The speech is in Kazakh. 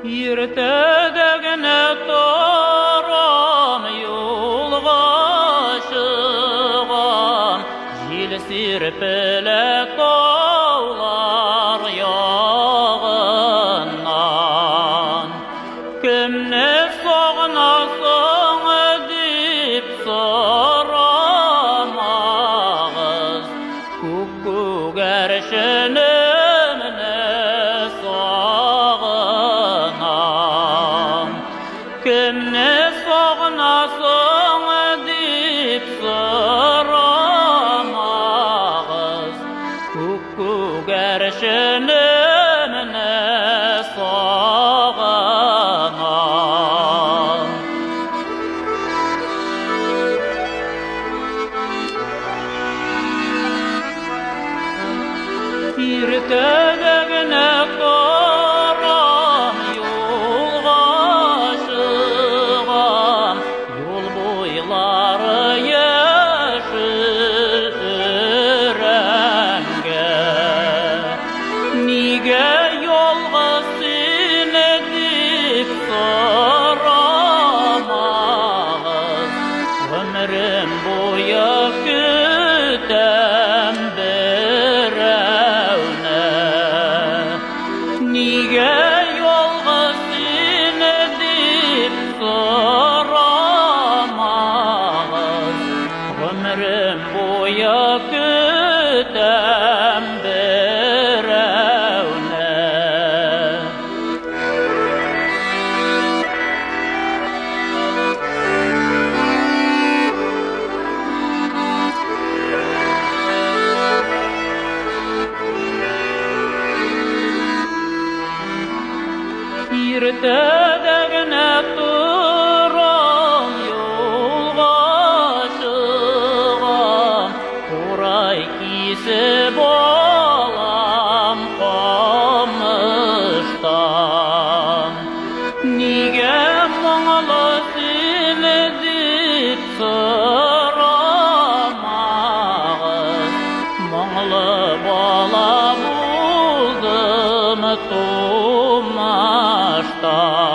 Иртедегіне тұрам, юлға шығам, жел серпілік таулар яғынан. Кімні сағынасың деп сұрамағыз, көк көгершінімні сағынам. Кімні сағынасың деп сұрамағыз, көк көгершінімні сағынам. Иртедегіне тұрам, юлға шығам, жол бойлары ешіл үрәңгі. Неге жолға сені деп сұрамағыз, өмірім бойы күтем бірәуні. Неге жолға сені деп сұрамағыз, өмірім бойы күтем бірәуні. Иртедегіне тұрам, юлға шығам, қурай киісіп алам қамыштан. Неге мұңлы сені деп сұрамағыз, мұңлы бала болдым тумаштан.